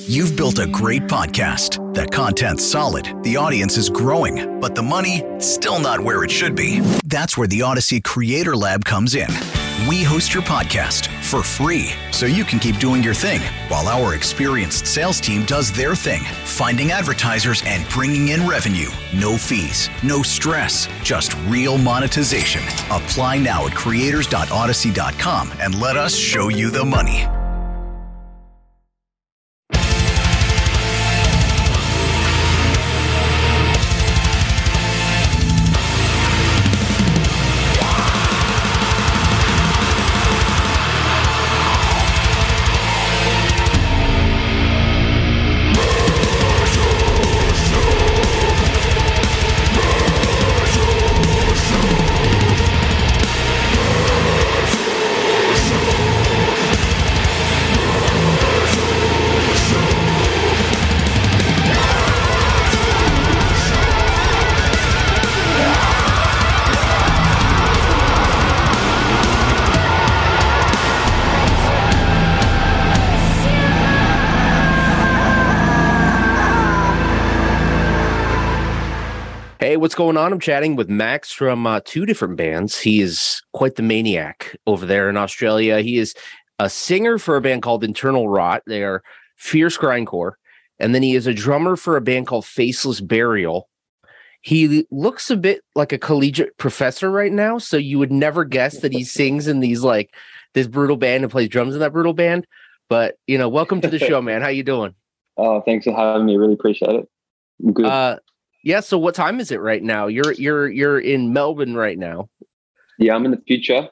You've built a great podcast. The content's solid, the audience is growing, but the money, still not where it should be. That's where the Odyssey Creator Lab comes in. We host your podcast for free, so you can keep doing your thing, while our experienced sales team does their thing, finding advertisers and bringing in revenue. No fees, no stress, just real monetization. Apply now at creators.odyssey.com and let us show you the money. Hey, what's going on? I'm chatting with Max from two different bands. He is quite the maniac over there in Australia. He is a singer for a band called Internal Rot. They are fierce grindcore. And then he is a drummer for a band called Faceless Burial. He looks a bit like a collegiate professor right now, so you would never guess that he sings in these this brutal band and plays drums in that brutal band. But, welcome to the show, man. How you doing? Oh, thanks for having me. Really appreciate it. I'm good. Yeah. So what time is it right now? You're in Melbourne right now. Yeah, I'm in the future.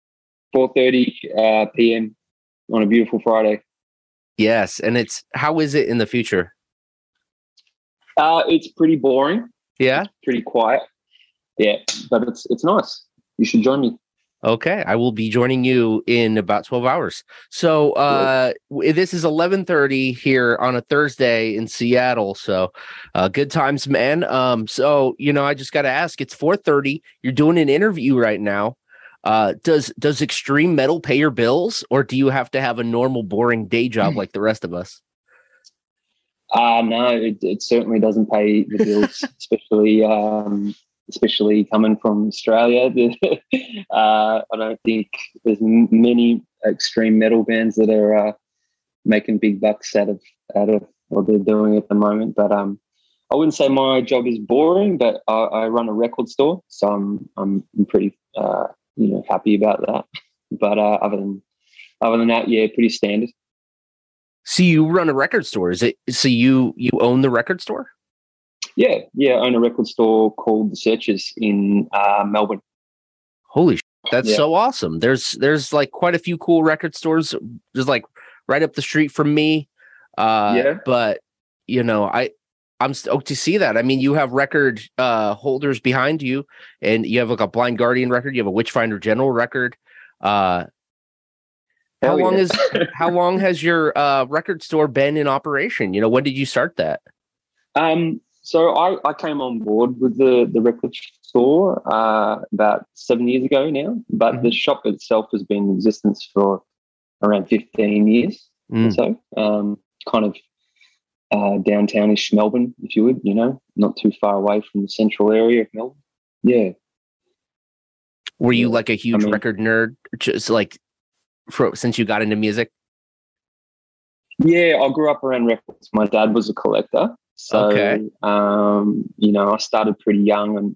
4:30 p.m. on a beautiful Friday. Yes, and how is it in the future? It's pretty boring. Yeah, it's pretty quiet. Yeah, but it's nice. You should join me. Okay, I will be joining you in about 12 hours. So this is 11:30 here on a Thursday in Seattle. So good times, man. So I just got to ask. It's 4:30. You're doing an interview right now. Does extreme metal pay your bills, or do you have to have a normal, boring day job like the rest of us? No, it certainly doesn't pay the bills, especially coming from Australia. I don't think there's many extreme metal bands that are making big bucks out of what they're doing at the moment. But I wouldn't say my job is boring, but I run a record store, so I'm pretty happy about that. But other than that, yeah, pretty standard. So you run a record store? Is it so you own the record store? Yeah, I own a record store called The Searchers in Melbourne. Holy shit, that's so awesome. There's quite a few cool record stores just right up the street from me. But I'm stoked to see that. I mean, you have record holders behind you, and you have a Blind Guardian record, you have a Witchfinder General record. How long has your record store been in operation? When did you start that? So I came on board with the record store about 7 years ago now, but the shop itself has been in existence for around 15 years or so, kind of downtownish Melbourne, if you would, not too far away from the central area of Melbourne. Yeah. Were you a huge record nerd, just since you got into music? Yeah, I grew up around records. My dad was a collector. So, okay. I started pretty young and,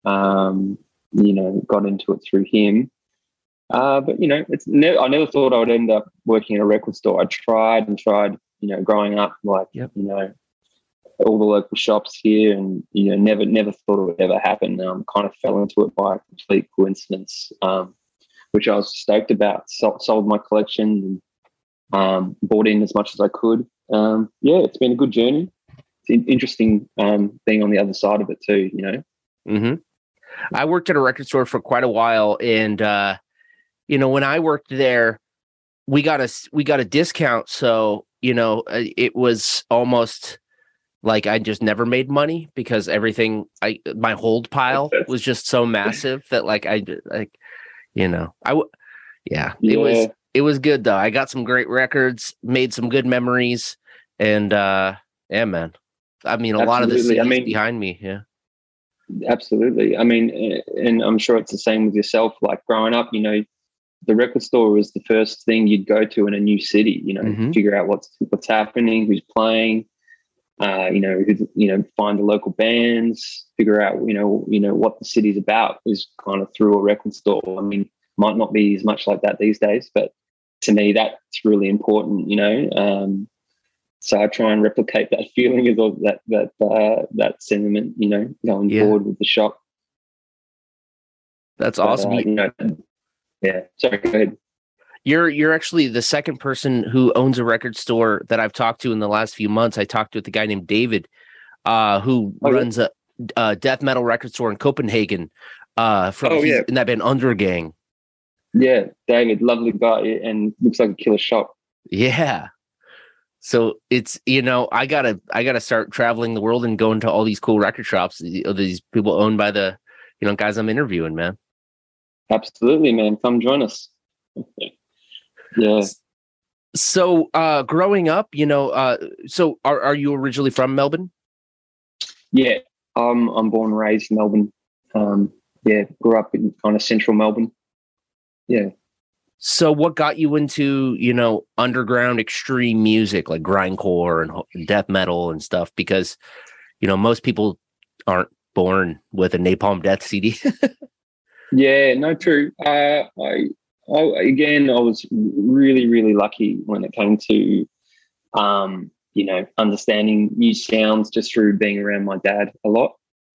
got into it through him. But, I never thought I would end up working in a record store. I tried, growing up, all the local shops here and, never thought it would ever happen. Kind of fell into it by a complete coincidence, which I was stoked about. Sold my collection and bought in as much as I could. It's been a good journey. Interesting being on the other side of it too, Mm-hmm. I worked at a record store for quite a while, and when I worked there, we got a discount, so it was almost like I just never made money because my hold pile was just so massive that it was good though. I got some great records, made some good memories. And yeah, man. I mean, a lot of the cities behind me. Yeah. Absolutely. I mean, and I'm sure it's the same with yourself. Like growing up, you know, the record store was the first thing you'd go to in a new city. You know, figure out what's happening, who's playing. Find the local bands, figure out you know what the city's about is kind of through a record store. I mean, might not be as much like that these days, but to me, that's really important. You know. So I try and replicate that feeling as well, that sentiment, you know, going forward with the shop. That's awesome. Yeah. Sorry, go ahead. You're actually the second person who owns a record store that I've talked to in the last few months. I talked with a guy named David, who runs a death metal record store in Copenhagen. In that band Undergang. Yeah, David, lovely guy, and looks like a killer shop. Yeah. So it's, you know, I gotta start traveling the world and going to all these cool record shops. These people owned by the, you know, guys I'm interviewing, man. Absolutely, man. Come join us. Yeah. So growing up, you know, so are you originally from Melbourne? Yeah, I'm born and raised in Melbourne. Grew up in kind of central Melbourne. Yeah. So what got you into, you know, underground extreme music like grindcore and death metal and stuff? Because, you know, most people aren't born with a Napalm Death CD. Yeah, no, true. I was really, really lucky when it came to, you know, understanding new sounds just through being around my dad a lot.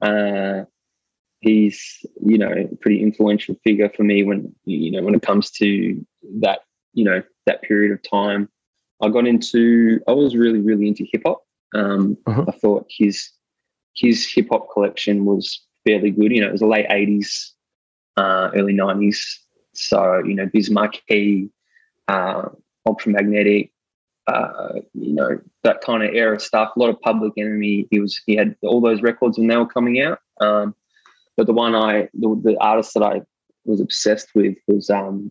He's, you know, a pretty influential figure for me when it comes to that, you know, that period of time. I was really, really into hip hop. I thought his hip hop collection was fairly good. You know, it was the late 80s, early 90s. So, you know, Biz Markie, Ultramagnetic, you know, that kind of era stuff, a lot of Public Enemy. He had all those records when they were coming out. But the artist that I was obsessed with was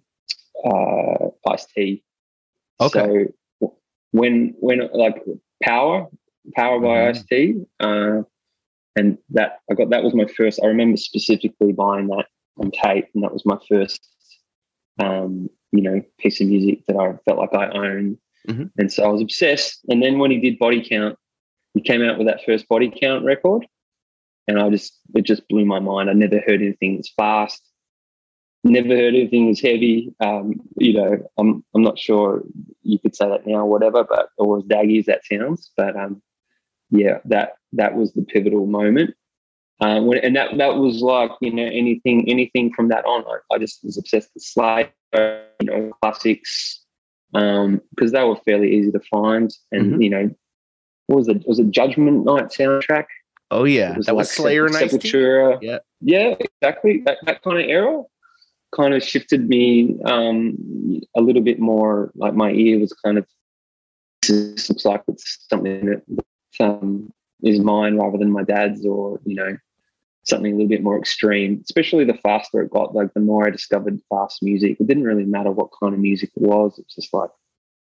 Ice-T. Okay. So when like Power by Ice-T, and that was my first. I remember specifically buying that on tape, and that was my first, you know, piece of music that I felt like I owned. And so I was obsessed. And then when he did Body Count, he came out with that first Body Count record. And it just blew my mind. I never heard anything as fast, never heard anything as heavy. You know, I'm not sure you could say that now or whatever, but or as daggy as that sounds. But yeah, that was the pivotal moment. And that was like, you know, anything from that on. I just was obsessed with Slayer, you know, classics, because they were fairly easy to find. And you know, what was it Judgment Night soundtrack? Oh yeah, that was Slayer and Sepultura. Yeah, exactly. That kind of era kind of shifted me a little bit more. Like my ear was kind of, this looks like it's something that is mine rather than my dad's, or you know, something a little bit more extreme. Especially the faster it got, like the more I discovered fast music. It didn't really matter what kind of music it was. It's just like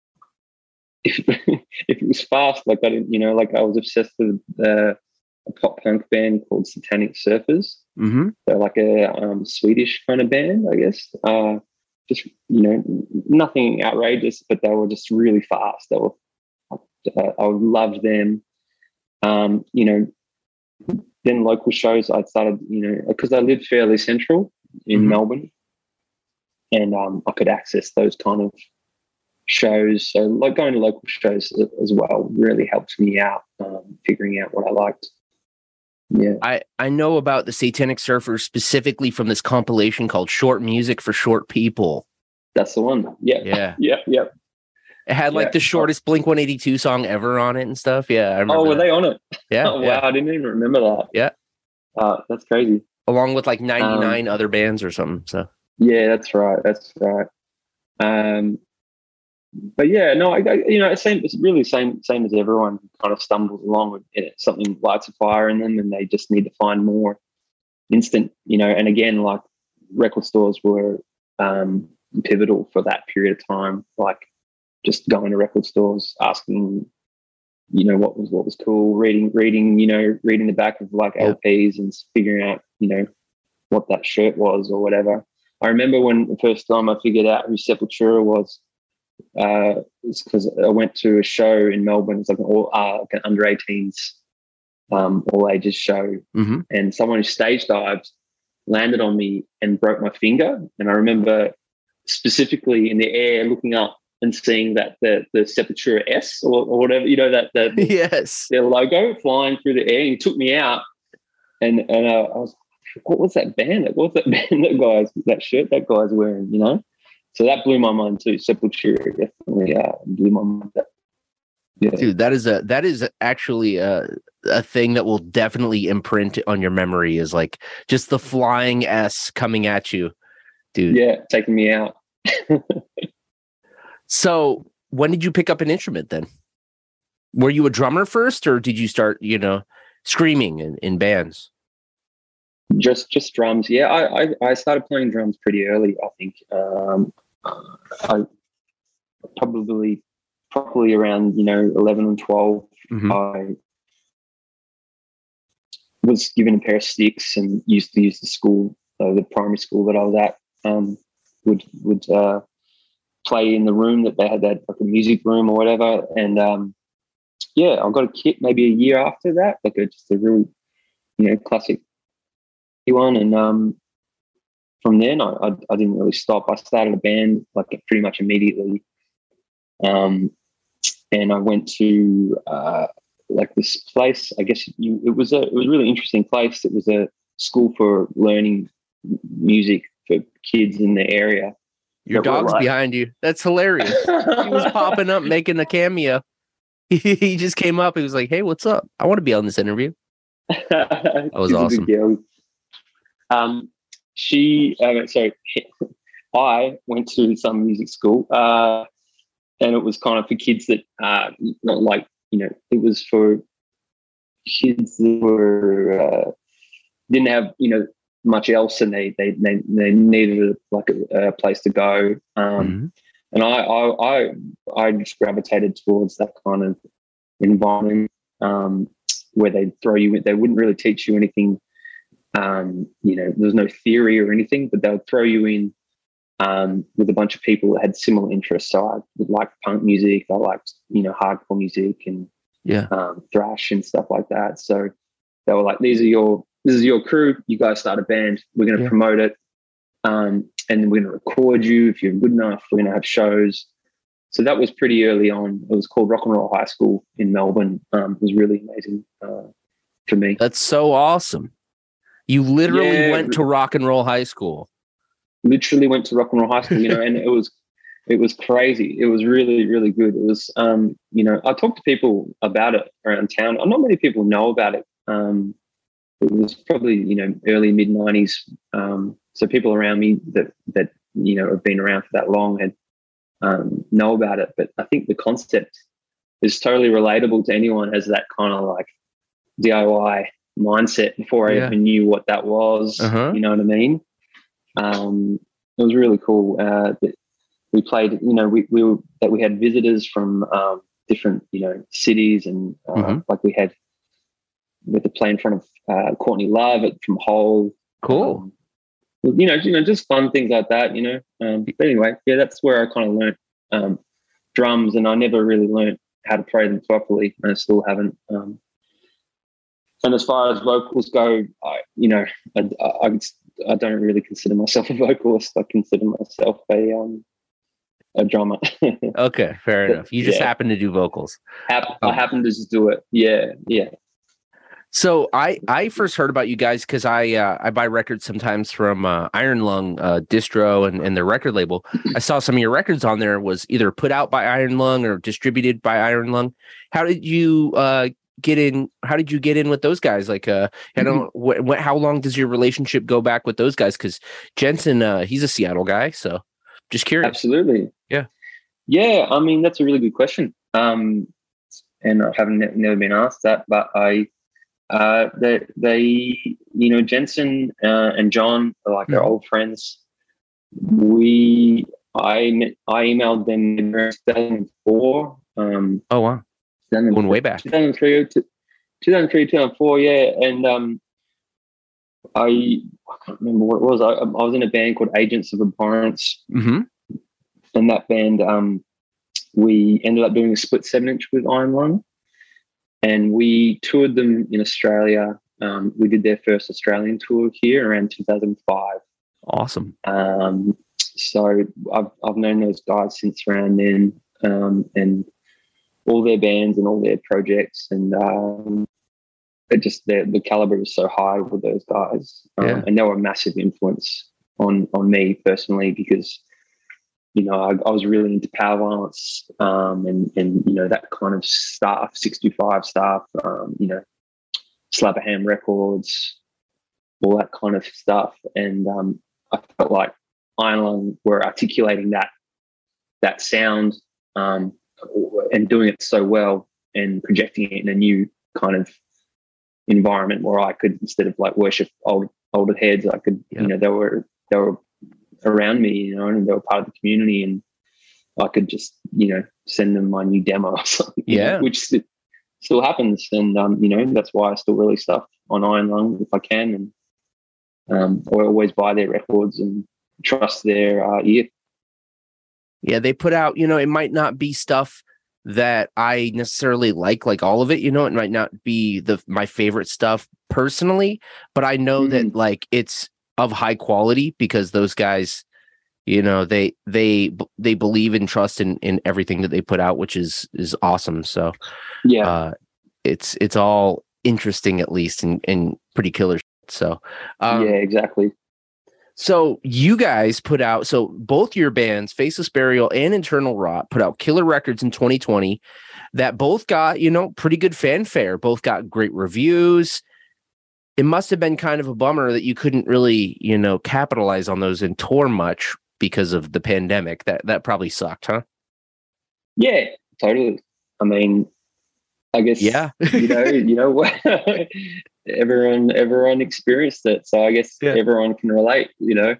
if it was fast, like I didn't, you know, like I was obsessed with a pop punk band called Satanic Surfers. They're like a Swedish kind of band, I guess. Just, you know, nothing outrageous, but they were just really fast. They were, I loved them. You know, then local shows, I started, you know, because I lived fairly central in Melbourne, and I could access those kind of shows. So like going to local shows as well really helped me out, figuring out what I liked. Yeah, I know about the Satanic Surfers specifically from this compilation called Short Music for Short People. That's the one. Yeah. It had like the shortest Blink-182 song ever on it and stuff. Yeah, I remember. Oh, were they on it? Yeah. Oh, wow, I didn't even remember that. Yeah. That's crazy. Along with like 99 other bands or something. So. Yeah, that's right. But yeah, no, I you know, it's really same as everyone kind of stumbles along with it. Something lights a fire in them, and they just need to find more instant, you know. And again, like record stores were pivotal for that period of time. Like just going to record stores, asking you know, what was cool, reading the back of like LPs and figuring out, you know, what that shirt was or whatever. I remember when the first time I figured out who Sepultura was, it's because I went to a show in Melbourne. It's like an under 18s all ages show, and someone who stage dived landed on me and broke my finger. And I remember specifically in the air looking up and seeing that the Sepultura S or whatever, you know, that yes, their logo flying through the air. And he took me out, and I was, what was that band? What was that band that shirt that guy's wearing? You know, so that blew my mind too. Sepultura definitely blew my mind. Yeah. Dude, that is actually a thing that will definitely imprint on your memory, is like just the flying S coming at you, dude. Yeah, taking me out. So when did you pick up an instrument then? Were you a drummer first, or did you start, you know, screaming in bands? Just drums. Yeah, I started playing drums pretty early, I think. I probably around, you know, 11 and 12. I was given a pair of sticks and used to use the primary school that I was at, would play in the room that they had, like a music room or whatever. And I got a kit maybe a year after that, like just a really, you know, classic one. And from then I didn't really stop. I started a band like pretty much immediately. And I went to like this place. I guess it was a really interesting place. It was a school for learning music for kids in the area. Your dog's behind you. That's hilarious. He was popping up, making a cameo. He just came up. He was like, "Hey, what's up? I want to be on this interview." That was awesome. So I went to some music school, and it was kind of for kids that not like, you know, it was for kids that were didn't have, you know, much else, and they needed a place to go. And I just gravitated towards that kind of environment where they'd throw you in. They wouldn't really teach you anything. You know, there's no theory or anything, but they would throw you in with a bunch of people that had similar interests. So I would like punk music. I liked, you know, hardcore music and thrash and stuff like that. So they were like, this is your crew. You guys start a band. We're going to promote it. And then we're going to record you. If you're good enough, we're going to have shows. So that was pretty early on. It was called Rock and Roll High School in Melbourne. It was really amazing for me. That's so awesome. You literally went to Rock and Roll High School. Literally went to Rock and Roll High School, you know, and it was crazy. It was really, really good. It was, you know, I talked to people about it around town. Not many people know about it. It was probably, you know, early mid 90s. So people around me that you know have been around for that long had know about it. But I think the concept is totally relatable to anyone has that kind of like DIY mindset before I even knew what that was. You know what I mean? It was really cool. We played, you know, we had visitors from different, you know, cities, and like we had to play in front of Courtney Love from Hole. Cool. You know, just fun things like that. You know, but anyway, that's where I kind of learned drums, and I never really learned how to play them properly, and I still haven't. And as far as vocals go, I don't really consider myself a vocalist. I consider myself a drummer. Okay, fair enough. You just happen to do vocals. I happen to just do it. Yeah. So I first heard about you guys because I buy records sometimes from Iron Lung distro and their record label. I saw some of your records on there was either put out by Iron Lung or distributed by Iron Lung. How did you get in? How did you get in with those guys? Like, I don't. How long does your relationship go back with those guys? Because Jensen, he's a Seattle guy, so just curious. Absolutely. Yeah. I mean, that's a really good question. And I haven't never been asked that, but they you know, Jensen and John are like our old friends. I emailed them in 2004. Oh wow. Going way back. 2004, yeah. And I can't remember what it was. I was in a band called Agents of Abhorrence. Mm-hmm. And that band, we ended up doing a split 7-inch with Iron Lung. And we toured them in Australia. We did their first Australian tour here around 2005. Awesome. So I've known those guys since around then, and all their bands and all their projects, and it just the caliber was so high with those guys, and they were a massive influence on me personally because I was really into power violence, and that kind of stuff, 625 stuff, Slap-a-Ham Records, all that kind of stuff, and I felt like Iron Lung were articulating that sound, and doing it so well and projecting it in a new kind of environment where I could, instead of like worship older heads, I could, they were around me, and they were part of the community, and I could just, send them my new demo or something, which still happens. And, that's why I still release stuff on Iron Lung if I can. And I always buy their records and trust their ear. Yeah, they put out, it might not be stuff that I necessarily like all of it, it might not be my favorite stuff personally, but I know that like it's of high quality because those guys, they believe and trust in everything that they put out, which is awesome. So it's all interesting, at least, and pretty killer. So exactly. So you guys put out, both your bands, Faceless Burial and Internal Rot, put out killer records in 2020 that both got, pretty good fanfare, both got great reviews. It must have been kind of a bummer that you couldn't really, capitalize on those and tour much because of the pandemic. That probably sucked, huh? Yeah, totally. I mean, I guess, what everyone experienced it. So I guess everyone can relate, the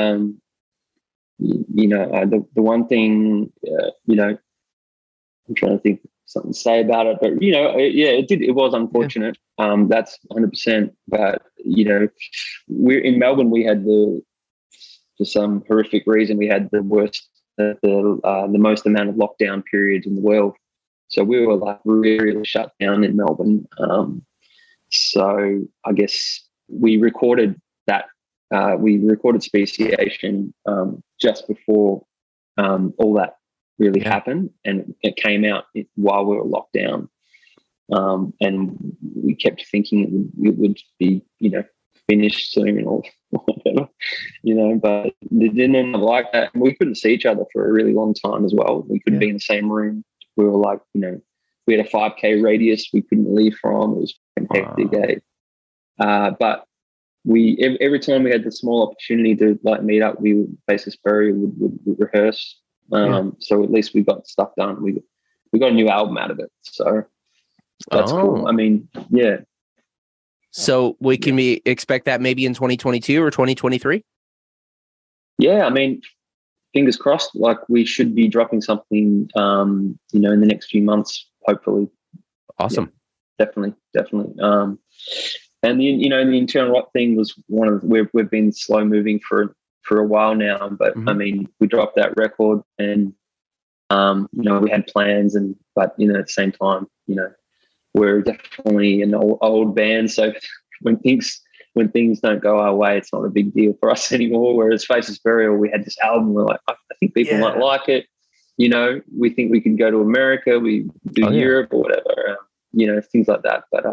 one thing, I'm trying to think of something to say about it, but it was unfortunate. That's 100%. But, we're in Melbourne, we had for some horrific reason, we had the worst, the most amount of lockdown periods in the world. So we were like really shut down in Melbourne. So I guess we recorded that. We recorded Speciation just before all that really happened, and it came out while we were locked down. And we kept thinking it would be, finished soon or whatever, but it didn't end up like that. And we couldn't see each other for a really long time as well. We couldn't be in the same room. We were like, we had a 5K radius we couldn't leave from. It was hectic. But we every time we had the small opportunity to like meet up, we would Faceless Burial would rehearse. So at least we got stuff done. We got a new album out of it. So that's cool. I mean, yeah. So can we expect that maybe in 2022 or 2023? Yeah, I mean, fingers crossed. Like we should be dropping something, in the next few months, hopefully. Awesome. Yeah, definitely. And the Internal Rot thing was one of we've been slow moving for a while now, but I mean, we dropped that record, and we had plans, but at the same time, we're definitely an old band, so when things don't go our way, it's not a big deal for us anymore. Whereas Faceless Burial, we had this album, we're like, I think people might like it. We think we can go to America, we do Europe or whatever, things like that. But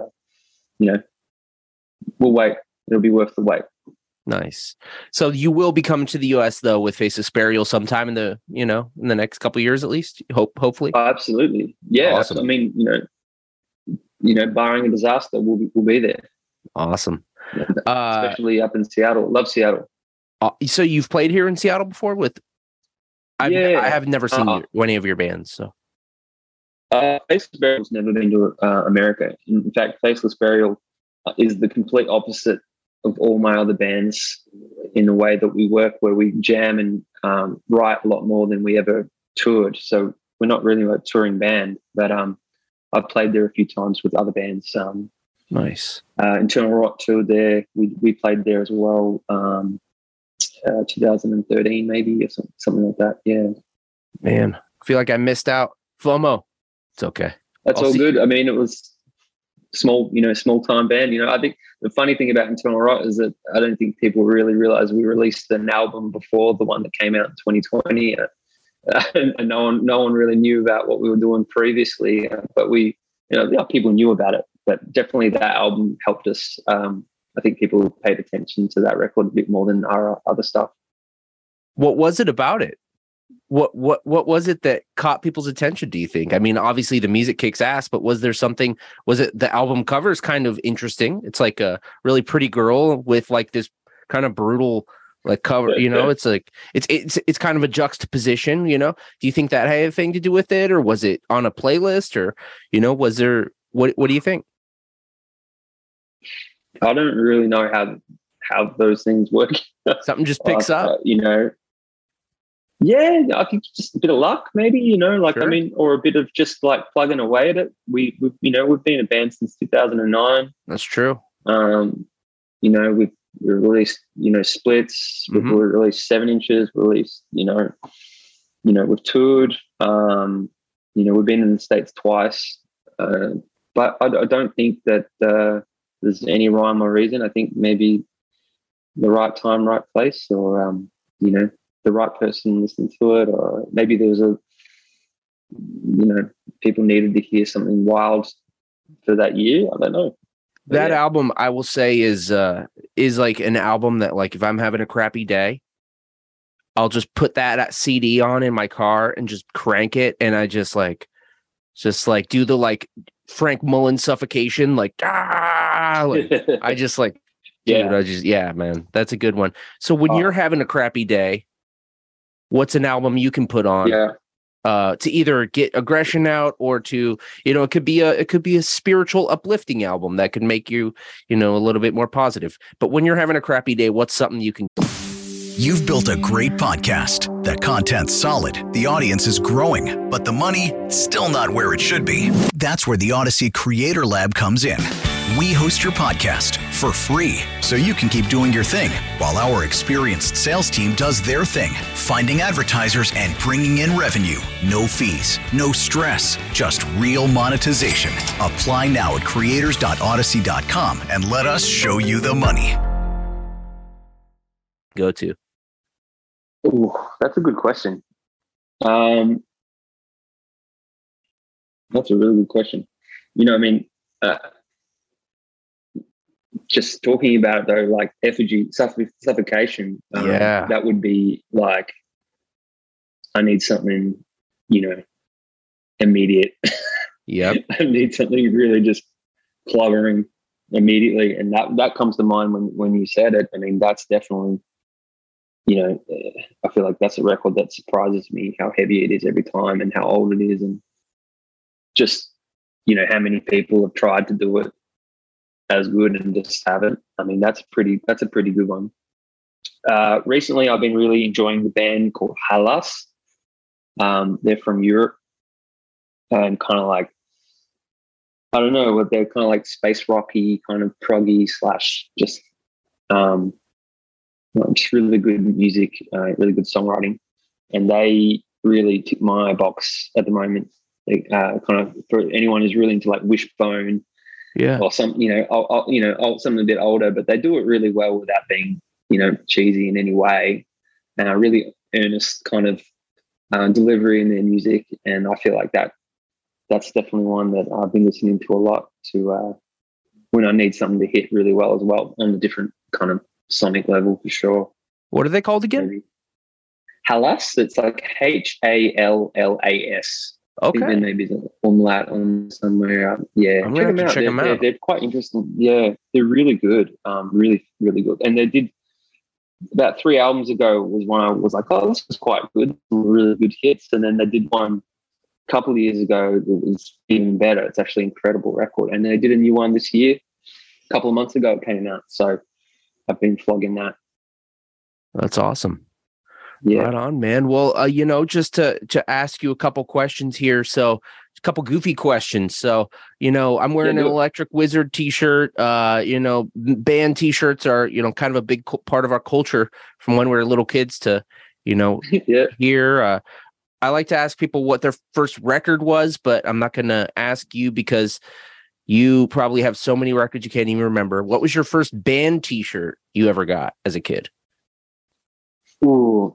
we'll wait. It'll be worth the wait. Nice. So you will be coming to the US though with Faceless Burial sometime in the next couple of years at least. Hopefully. Oh, absolutely. Yeah. Awesome. I mean, barring a disaster, we'll be there. Awesome. Especially up in Seattle. Love Seattle. So you've played here in Seattle before I have never seen any of your bands. So Faceless Burial's never been to America. In fact, Faceless Burial is the complete opposite of all my other bands in the way that we work, where we jam and write a lot more than we ever toured. So we're not really a touring band, but I've played there a few times with other bands. Nice. Internal Rot toured there. We played there as well. 2013 maybe, or something like that. Yeah. Man, I feel like I missed out. FOMO. It's okay. That's all good. I mean, it was small time band. I think the funny thing about Internal Rot is that I don't think people really realize we released an album before the one that came out in 2020, and no one really knew about what we were doing previously. But people knew about it. But definitely that album helped us. I think people paid attention to that record a bit more than our other stuff. What was it about it? What was it that caught people's attention, do you think? I mean, obviously the music kicks ass, but was there something, was it the album cover is kind of interesting? It's like a really pretty girl with like this kind of brutal like cover, it's like, it's kind of a juxtaposition, Do you think that had anything to do with it, or was it on a playlist, or, was there, what do you think? I don't really know how those things work. Something just picks up, Yeah, I think just a bit of luck, maybe. Sure. I mean, or a bit of just like plugging away at it. We've been a band since 2009. That's true. We've released splits. Mm-hmm. We've released 7 inches. Released we've toured. We've been in the States twice. But I don't think that there's any rhyme or reason. I think maybe the right time, right place, or the right person listening to it, or maybe there was people needed to hear something wild for that year. I don't know. That album, I will say, is like an album that, like, if I'm having a crappy day, I'll just put that CD on in my car and just crank it, and I just do the like Frank Mullen suffocation, like I just like, dude, man, that's a good one. So when you're having a crappy day, what's an album you can put on to either get aggression out, or to, it could be a spiritual uplifting album that could make you, a little bit more positive. But when you're having a crappy day, what's something you can? You've built a great podcast. The content's solid, the audience is growing, but the money still not where it should be. That's where the Odyssey Creator Lab comes in. We host your podcast for free, so you can keep doing your thing while our experienced sales team does their thing, finding advertisers and bringing in revenue. No fees, no stress, just real monetization. Apply now at creators.odyssey.com and let us show you the money. Go to? Ooh, that's a good question. That's a really good question. Just talking about it though, like effigy, suffocation. That would be like, I need something, immediate. Yep. I need something really just clobbering immediately, and that comes to mind when you said it. I mean, that's definitely. I feel like that's a record that surprises me how heavy it is every time and how old it is, and just, how many people have tried to do it as good and just haven't. I mean, that's a pretty good one. Recently, I've been really enjoying the band called Halas. They're from Europe, and kind of like, I don't know, but they're kind of like space rocky, kind of proggy / just really good music, really good songwriting, and they really tick my box at the moment. They, kind of, for anyone who's really into like Wishbone, or some, something a bit older, but they do it really well without being, cheesy in any way, and a really earnest kind of delivery in their music. And I feel like that's definitely one that I've been listening to a lot to when I need something to hit really well as well on a different kind of sonic level, for sure. What are they called again? Maybe. Halas. It's like HALLAS. Okay. I think there maybe a umlaut on somewhere. Yeah, I'm gonna check them out. They're quite interesting. Yeah, they're really good. Really, really good. And they did about 3 albums ago was one I was like, oh, this is quite good. Some really good hits. And then they did one a couple of years ago that was even better. It's actually an incredible record. And they did a new one this year. A couple of months ago it came out. So I've been flogging that. That's awesome. Yeah. Right on, man. Well, just to ask you a couple questions here. So a couple goofy questions. So, I'm wearing an Electric Wizard t-shirt. Band t-shirts are, kind of a big part of our culture from when we were little kids to, yeah. here. I like to ask people what their first record was, but I'm not going to ask you because you probably have so many records you can't even remember. What was your first band t-shirt you ever got as a kid? Ooh.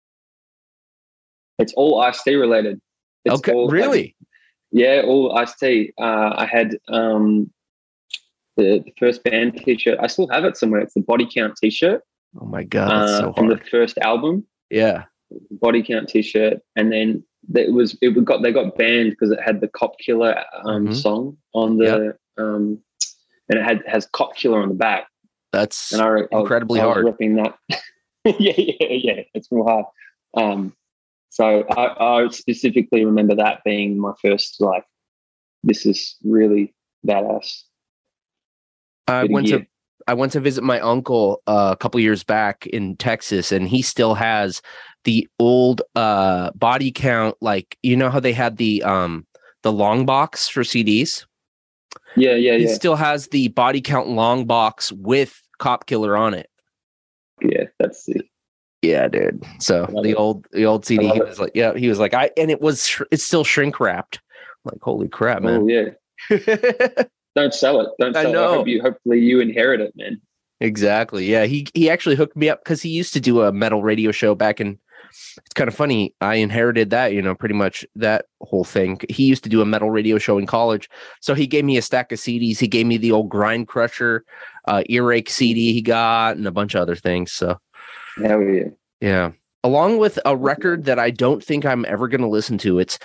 It's all Ice-T related. It's okay, all, really? All Ice-T. I had the first band t-shirt. I still have it somewhere. It's the Body Count t-shirt. Oh my God, that's so hard. From the first album. Yeah. Body Count t-shirt. And then they got banned because it had the Cop Killer song on the and it has Cop Killer on the back. That's incredibly hard. I was ripping that. yeah. It's real hard. So I specifically remember that being my first, like, this is really badass. I went to visit my uncle a couple years back in Texas, and he still has the old Body Count, like, how they had the long box for CDs. Yeah. He still has the Body Count long box with Cop Killer on it. Yeah, that's it. Yeah, dude. So the old CD, he was like, it's still shrink wrapped. I'm like, holy crap, man. Oh yeah. Don't sell it. Don't sell it. Hopefully you inherit it, man. Exactly. Yeah. He actually hooked me up because he used to do a metal radio show back in. It's kind of funny. I inherited that, pretty much that whole thing. He used to do a metal radio show in college. So he gave me a stack of CDs. He gave me the old Grind Crusher, Earache CD he got, and a bunch of other things. So. Hell yeah. Yeah. Along with a record that I don't think I'm ever going to listen to. It's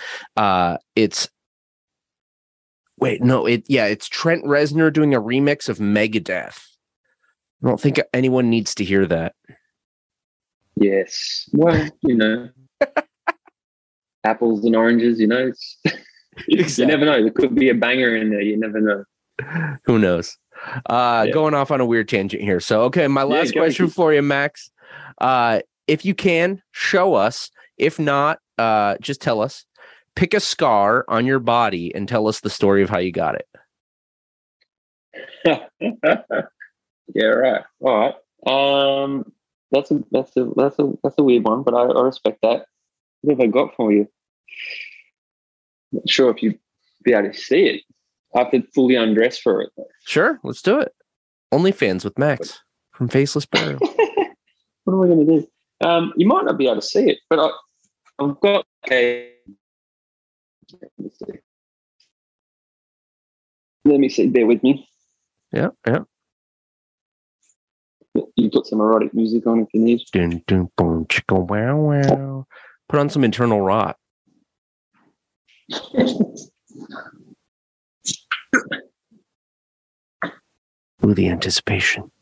Trent Reznor doing a remix of Megadeth. I don't think anyone needs to hear that. Yes. Well, apples and oranges, Exactly. You never know. There could be a banger in there. You never know. Who knows? Going off on a weird tangent here. So, okay, my last question for you, Max. If you can, show us. If not, just tell us. Pick a scar on your body and tell us the story of how you got it. Yeah, right. All right. That's a weird one, but I respect that. What have I got for you? Not sure if you'd be able to see it. I have to fully undress for it, though. Sure, let's do it. OnlyFans with Max from Faceless Burial. What am I going to do? You might not be able to see it, but I've got a. Let me see. Bear with me. Yeah. You put some erotic music on if you need. Dun, dun, boom, chicka, wow, wow. Put on some Internal Rot. Ooh, the anticipation.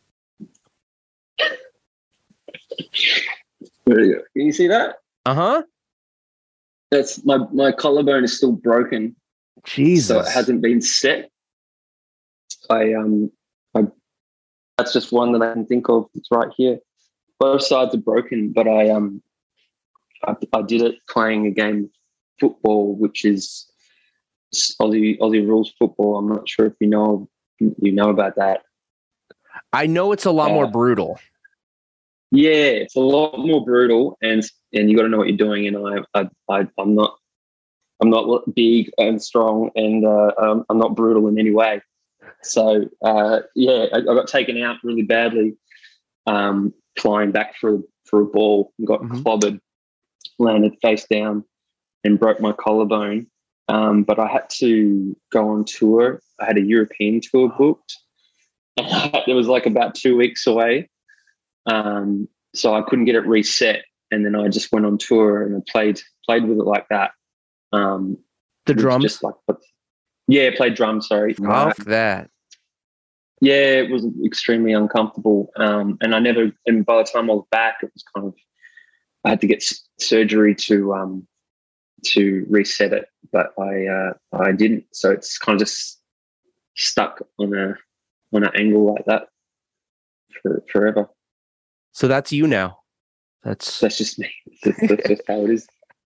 There you go. Can you see that? Uh-huh. That's my collarbone is still broken. Jesus. So it hasn't been set. That's just one that I can think of. It's right here. Both sides are broken, but I did it playing a game of football, which is Aussie rules football. I'm not sure if you know about that. I know it's a lot more brutal. Yeah, it's a lot more brutal, and you got to know what you're doing. And I'm not big and strong, and I'm not brutal in any way. So I got taken out really badly, flying back for a ball, and got clobbered, landed face down, and broke my collarbone. But I had to go on tour. I had a European tour booked. It was like about 2 weeks away. So I couldn't get it reset. And then I just went on tour and I played with it like that. The drums? Played drums, sorry. Off that. Yeah, it was extremely uncomfortable. And by the time I was back, it was kind of, I had to get surgery to reset it, but I didn't. So it's kind of just stuck on an angle like that forever. So that's you now. That's just me. That's just how it is.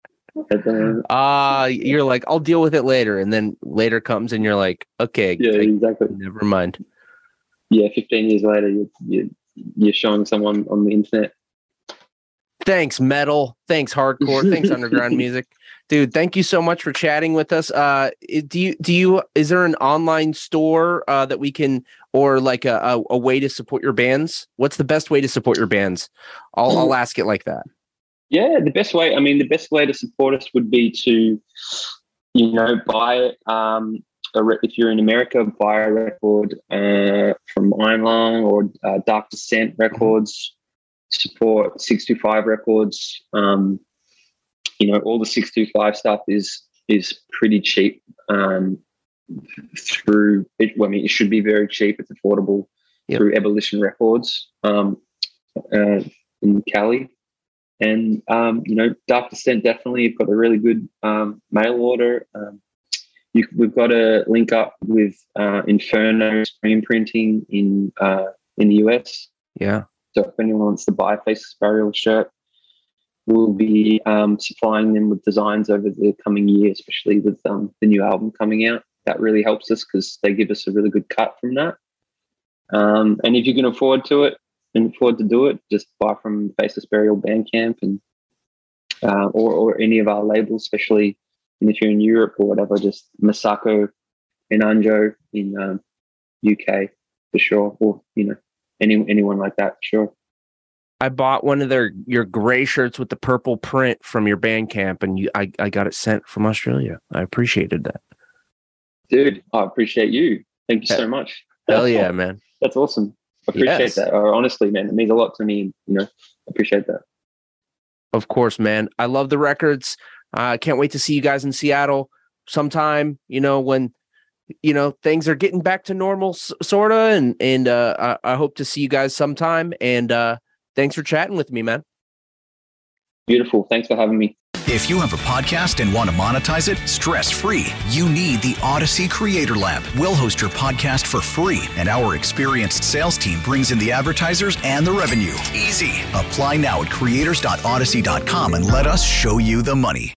You're like, I'll deal with it later, and then later comes, and you're like, okay, exactly. Never mind. 15 years later, you're showing someone on the internet. Thanks, metal. Thanks, hardcore. Thanks, underground music, dude. Thank you so much for chatting with us. Is there an online store that we can, or like a way to support your bands? What's the best way to support your bands? I'll ask it like that. Yeah, the best way to support us would be to, buy if you're in America, buy a record from Iron Lung or Dark Descent Records. Support 625 Records. All the 625 stuff is pretty cheap. It should be very cheap. It's affordable through Ebullition Records in Cali. And, Dark Descent, definitely, you've got a really good mail order. We've got a link up with Inferno Screen Printing in the US. Yeah. So if anyone wants to buy a Faceless Burial shirt, we'll be supplying them with designs over the coming year, especially with the new album coming out. That really helps us because they give us a really good cut from that. And if you can afford to do it, just buy from Faceless Burial Bandcamp and or any of our labels, especially if you're in Europe or whatever, just Masako and Anjo in UK for sure, or anyone like that for sure. I bought one of your gray shirts with the purple print from your Bandcamp, and I got it sent from Australia. I appreciated that, dude. I appreciate you. Thank you so much. Hell yeah, man. That's awesome. I appreciate that. Honestly, man, it means a lot to me. I appreciate that. Of course, man. I love the records. I can't wait to see you guys in Seattle sometime, when, things are getting back to normal, sort of. And I hope to see you guys sometime. And thanks for chatting with me, man. Beautiful. Thanks for having me. If you have a podcast and want to monetize it stress-free, you need the Odyssey Creator Lab. We'll host your podcast for free, and our experienced sales team brings in the advertisers and the revenue. Easy. Apply now at creators.odyssey.com and let us show you the money.